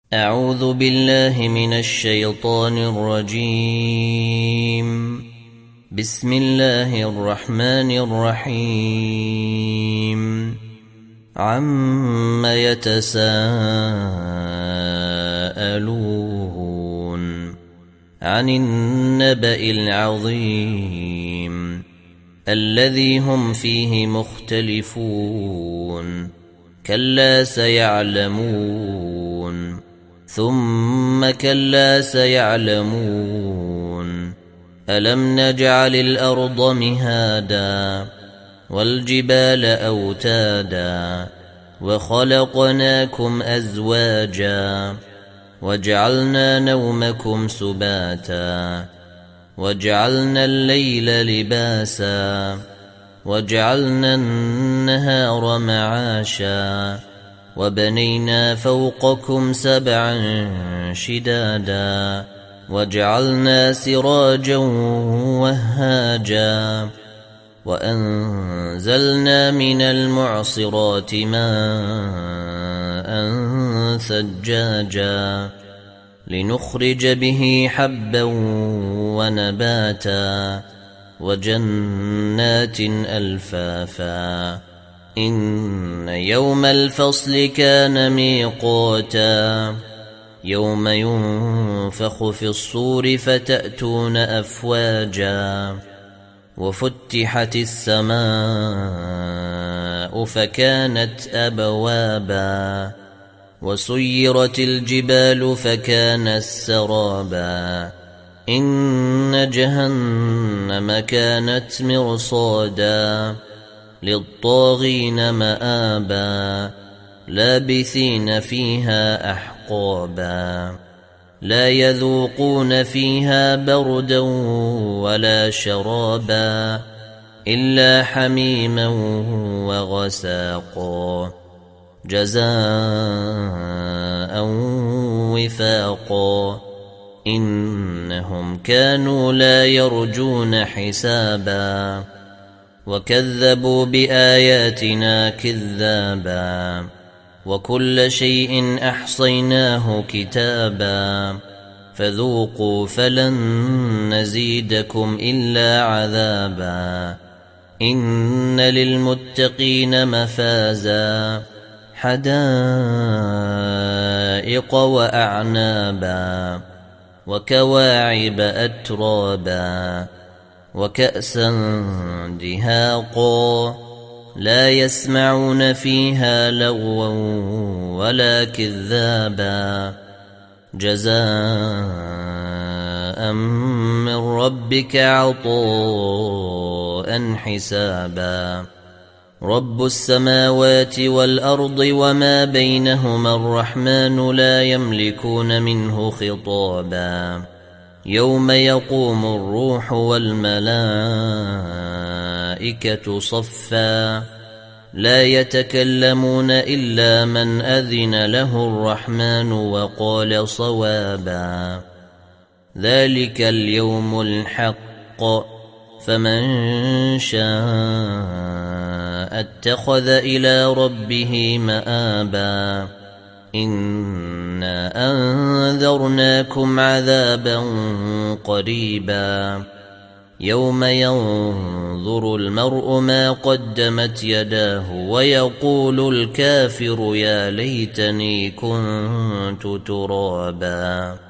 أعوذ بالله من الشيطان الرجيم. بسم الله الرحمن الرحيم. عم يتساءلون عن النبأ العظيم الذي هم فيه مختلفون كلا سيعلمون ثم كلا سيعلمون ألم نجعل الأرض مهادا والجبال أوتادا وخلقناكم أزواجا وجعلنا نومكم سباتا وجعلنا الليل لباسا وجعلنا النهار معاشا وبنينا فوقكم سبعا شدادا وجعلنا سراجا وهاجا وأنزلنا من المعصرات ماء ثجاجا لنخرج به حبا ونباتا وجنات ألفافا إن يوم الفصل كان ميقاتا يوم ينفخ في الصور فتأتون أفواجا وفتحت السماء فكانت أبوابا وسيرت الجبال فكانت سرابا إن جهنم كانت مرصادا للطاغين مآبا لابثين فيها أحقابا لا يذوقون فيها بردا ولا شرابا إلا حميما وغساقا جزاء وفاقا إنهم كانوا لا يرجون حسابا وكذبوا بآياتنا كذابا وكل شيء أحصيناه كتابا فذوقوا فلن نزيدكم إلا عذابا إن للمتقين مفازا حدائق وأعنابا وكواعب أترابا وكأسا دهاقا لا يسمعون فيها لغوا ولا كذابا جزاء من ربك عطاء حسابا رب السماوات والأرض وما بينهما الرحمن لا يملكون منه خطابا يوم يقوم الروح والملائكة صفا لا يتكلمون إلا من أذن له الرحمن وقال صوابا ذلك اليوم الحق فمن شاء اتخذ إلى ربه مآبا إنا أنذرناكم عذابا قريبا يوم ينظر المرء ما قدمت يداه ويقول الكافر يا ليتني كنت ترابا.